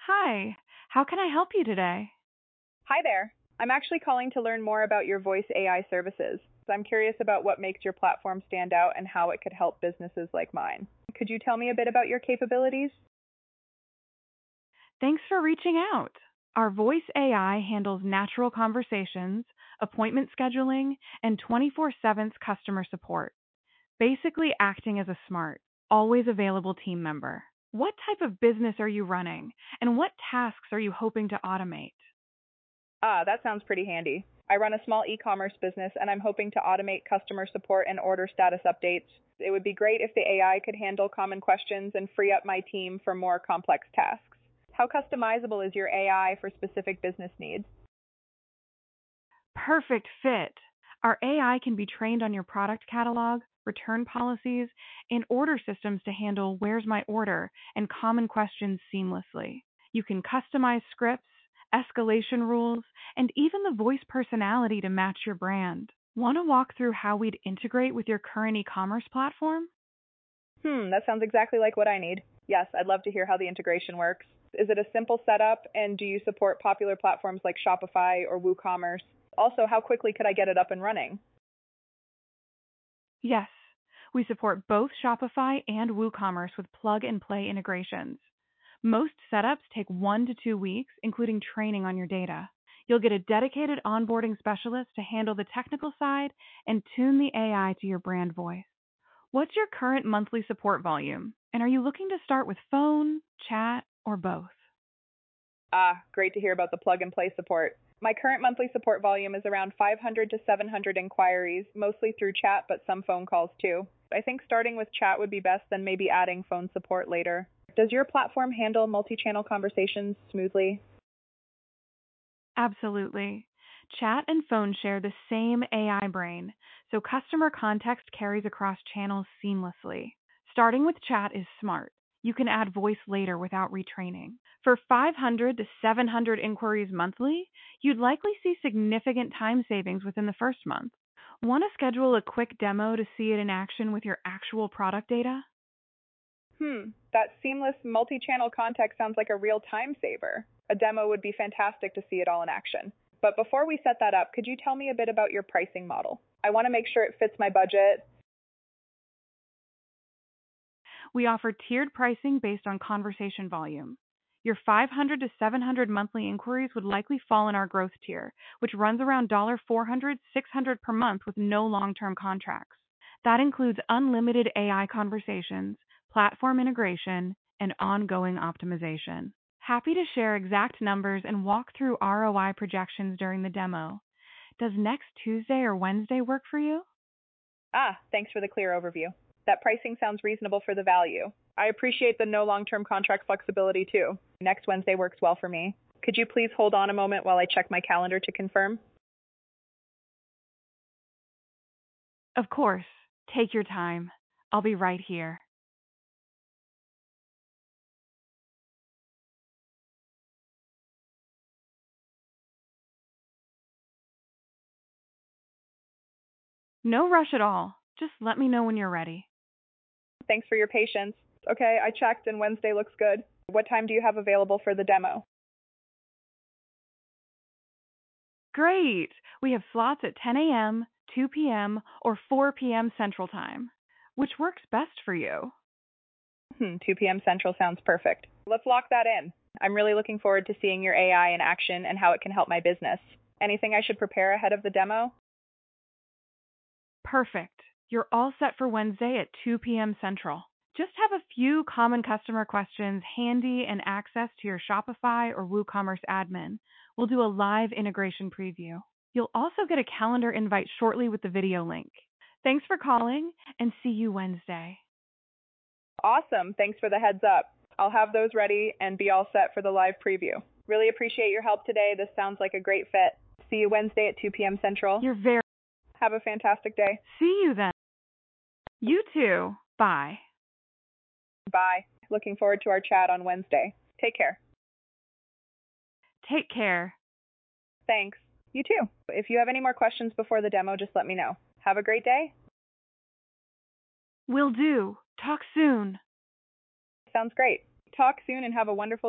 Hi, how can I help you today? Hi there. I'm actually calling to learn more about your voice AI services. I'm curious about what makes your platform stand out and how it could help businesses like mine. Could you tell me a bit about your capabilities? Thanks for reaching out. Our voice AI handles natural conversations, appointment scheduling, and 24/7 customer support, basically acting as a smart, always available team member. What type of business are you running, and what tasks are you hoping to automate? Ah, that sounds pretty handy. I run a small e-commerce business and I'm hoping to automate customer support and order status updates. It would be great if the AI could handle common questions and free up my team for more complex tasks. How customizable is your AI for specific business needs? Perfect fit. Our AI can be trained on your product catalog, return policies, and order systems to handle "Where's my order?" and common questions seamlessly. You can customize scripts, escalation rules, and even the voice personality to match your brand. Want to walk through how we'd integrate with your current e-commerce platform? That sounds exactly like what I need. Yes, I'd love to hear how the integration works. Is it a simple setup, and do you support popular platforms like Shopify or WooCommerce? Also, how quickly could I get it up and running? Yes, we support both Shopify and WooCommerce with plug-and-play integrations. Most setups take 1 to 2 weeks, including training on your data. You'll get a dedicated onboarding specialist to handle the technical side and tune the AI to your brand voice. What's your current monthly support volume? And are you looking to start with phone, chat, or both? Ah, great to hear about the plug and play support. My current monthly support volume is around 500 to 700 inquiries, mostly through chat, but some phone calls too. I think starting with chat would be best, then maybe adding phone support later. Does your platform handle multi-channel conversations smoothly? Absolutely. Chat and phone share the same AI brain, so customer context carries across channels seamlessly. Starting with chat is smart. You can add voice later without retraining. For 500 to 700 inquiries monthly, you'd likely see significant time savings within the first month. Want to schedule a quick demo to see it in action with your actual product data? That seamless multi-channel context sounds like a real time saver. A demo would be fantastic to see it all in action. But before we set that up, could you tell me a bit about your pricing model? I want to make sure it fits my budget. We offer tiered pricing based on conversation volume. Your 500 to 700 monthly inquiries would likely fall in our growth tier, which runs around $400, $600 per month with no long-term contracts. That includes unlimited AI conversations, platform integration, and ongoing optimization. Happy to share exact numbers and walk through ROI projections during the demo. Does next Tuesday or Wednesday work for you? Ah, thanks for the clear overview. That pricing sounds reasonable for the value. I appreciate the no long-term contract flexibility too. Next Wednesday works well for me. Could you please hold on a moment while I check my calendar to confirm? Of course. Take your time. I'll be right here. No rush at all. Just let me know when you're ready. Thanks for your patience. Okay, I checked and Wednesday looks good. What time do you have available for the demo? Great! We have slots at 10 a.m., 2 p.m., or 4 p.m. Central Time. Which works best for you? 2 p.m. Central sounds perfect. Let's lock that in. I'm really looking forward to seeing your AI in action and how it can help my business. Anything I should prepare ahead of the demo? Perfect. You're all set for Wednesday at 2 p.m. Central. Just have a few common customer questions handy and access to your Shopify or WooCommerce admin. We'll do a live integration preview. You'll also get a calendar invite shortly with the video link. Thanks for calling, and see you Wednesday. Awesome. Thanks for the heads up. I'll have those ready and be all set for the live preview. Really appreciate your help today. This sounds like a great fit. See you Wednesday at 2 p.m. Central. You're very. Have a fantastic day. See you then. You too. Bye. Bye. Looking forward to our chat on Wednesday. Take care. Take care. Thanks. You too. If you have any more questions before the demo, just let me know. Have a great day. Will do. Talk soon. Sounds great. Talk soon and have a wonderful